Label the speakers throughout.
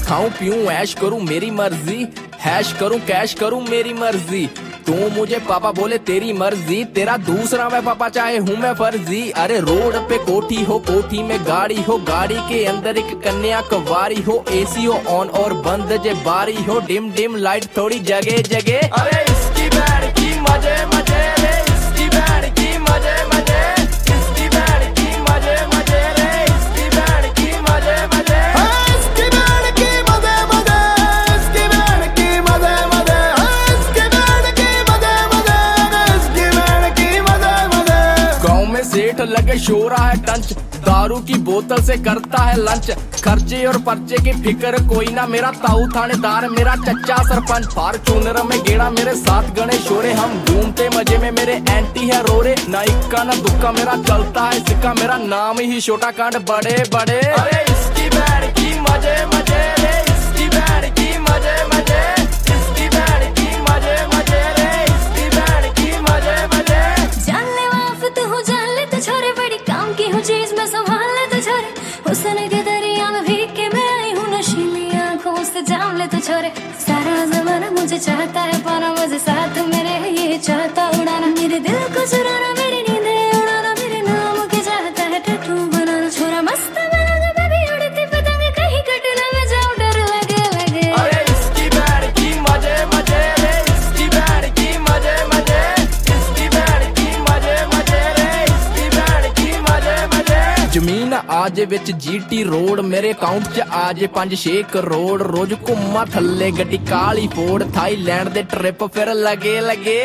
Speaker 1: खाऊं पीऊं ऐश करूं मेरी मर्जी, हैश करूं कैश करूं मेरी मर्जी। तू मुझे पापा बोले तेरी मर्जी, तेरा दूसरा मैं पापा चाहे हूँ मैं फर्जी। अरे रोड पे कोठी हो कोठी में गाड़ी हो, गाड़ी के अंदर एक कन्या कवारी हो, एसी हो ऑन और बंद जे बारी हो, डिम डिम लाइट थोड़ी जगह जगह। अरे इसकी बैंड की मजे मजे रे, इसकी बैंड की मजे मजे, इसकी बैंड की मजे मजे रे, इसकी बैंड की मजे मजे,
Speaker 2: इसकी बैंड की मजे मजे, इसकी बैंड की मजे मजे, इसकी बैंड की मजे मजे, इसकी बैंड की मजे मजे।
Speaker 1: गाँव में सेठ लगे शोरा है टंच, दारू की बोतल से करता है लंच, खर्चे और पर्चे की फिक्र कोई ना, मेरा ताऊ थानेदार मेरा चच्चा सरपंच, फॉर्च्यूनर में गेड़ा मेरे साथ गणेश शोरे, हम घूमते मजे में मेरे एंटी है रोरे, ना इक्का ना दुक्का मेरा चलता है सिक्का, मेरा नाम ही छोटा कांड बड़े बड़े। अरे इसकी बैंड की मजे मजे रे, इसकी बैंड की मजे मजे, इसकी बैंड की मजे मजे रे, इसकी बैंड की मजे मजे।
Speaker 3: जान ले आफत हो जान ले तो छोरे, बड़ी काम की हूँ चीज मैं संभाल ले तो छोरे, हुस्न के दरिया में भीग के मैं आई हूँ नशीली आंखों से जान ले तो छोरे। सारा जमाना मुझे चाहता है पाना, मुझे साथ मेरे ये चाहता उड़ाना, मेरे दिल को चुराना, मेरी नींदें उड़ाना, मेरे नाम के चाहता है टैटू बनाना। छोरा मस्त बना बेबी उड़ती पतंग, कहीं कट ना मैं जाऊँ डर लगे लगे।
Speaker 1: अरे इसकी बैंड की मजे मजे रे, इसकी बैंड की मजे मजे, इसकी बैंड की मजे मजे रे, इसकी बैंड की मजे मजे। जमीन आज विच जीटी रोड, मेरे अकाउंट च आज 5-6 करोड़, रोज घुम्मा थल्ले गड्डी काली फोड़, थाईलैंड दे ट्रिप फिर लगे लगे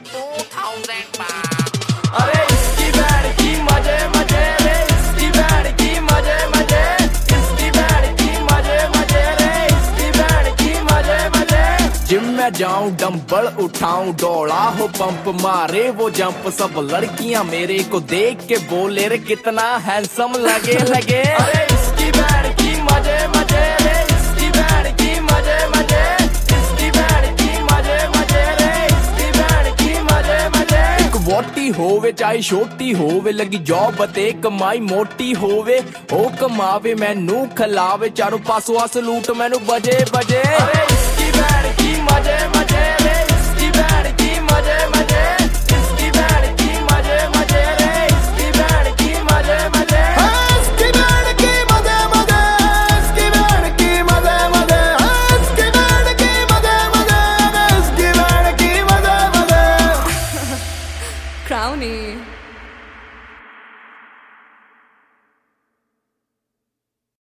Speaker 1: 2000 पाउंड। अरे इसकी बैंड की मजे मजे रे, इसकी बैंड की मजे मजे, इसकी बैंड की मजे मजे रे, इसकी बैंड की मजे मजे। जिम में जाऊं डंबल उठाऊं, दौड़ा हो पंप मारे वो जंप, सब लड़कियां मेरे को देख के बोले रे कितना हैंडसम लगे लगे। अरे इसकी बैंड की मजे मजे रे, इसकी बैंड की मजे मजे, इसकी बैंड की मजे मजे रे, इसकी बैंड की मजे मजे। एक वोटी होवे चाहे छोटी होवे, लगी जॉब ते कमाई मोटी होवे, ओ कमावे मैनू खिलावे, चारों पासों आ सलूट मैनू बजे बजे। अरे इसकी बैंड की मजे मजे रे, इसकी बैंड की मजे मजे, इसकी बैंड की मजे मजे रे, इसकी बैंड की मजे मजे,
Speaker 2: इसकी बैंड की मजे मजे, इसकी बैंड की मजे मजे, इसकी बैंड की मजे मजे, इसकी बैंड की मजे मजे।
Speaker 3: Crownie